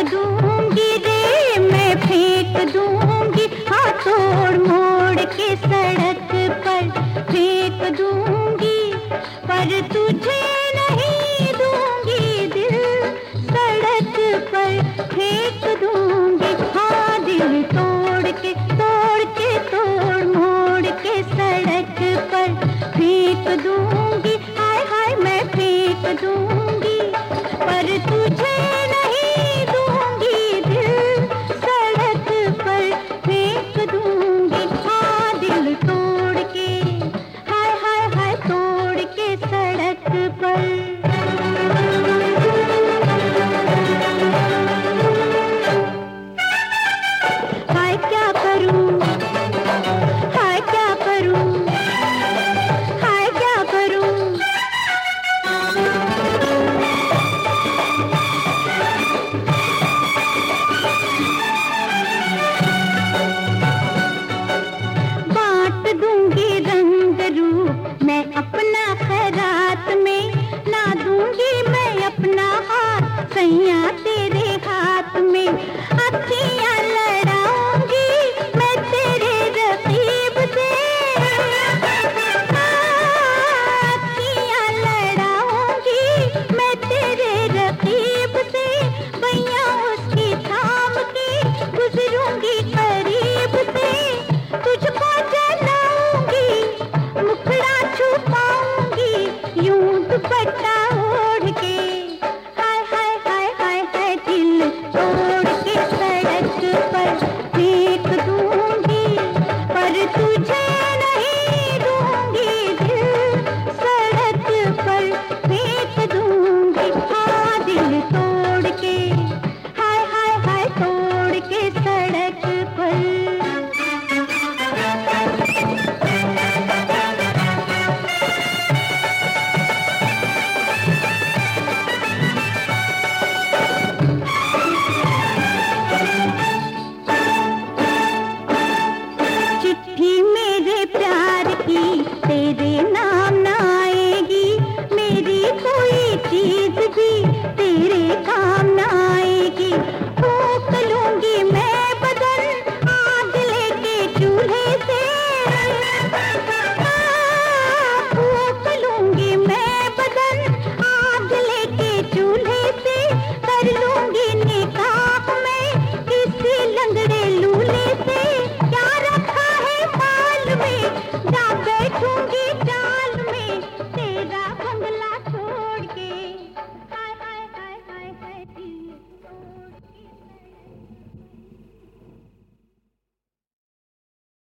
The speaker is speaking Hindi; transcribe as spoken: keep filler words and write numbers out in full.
दूंगी रे मैं फेंक दूंगी, हाँ तोड़ मोड़ के सड़क पर फेंक दूंगी, पर तुझे नहीं दूंगी दिल, सड़क पर फेंक दूंगी। हाँ दिल तोड़ के तोड़ के तोड़ मोड़ के सड़क पर फेंक दूंगी, हाय हाय मैं फेंक दूंगी, पर तुझे नहीं दूंगी दिल, सड़क पर फेंक दूंगी। हाँ दिल तोड़ के हाय हाय हाय तोड़ के सड़क पर। हाय क्या करूं, हाय क्या करूं, हाय क्या करूं। बांट दूंगी रंग रूप मैं अपना खैरात में, ना दूंगी मैं अपना हाथ सैया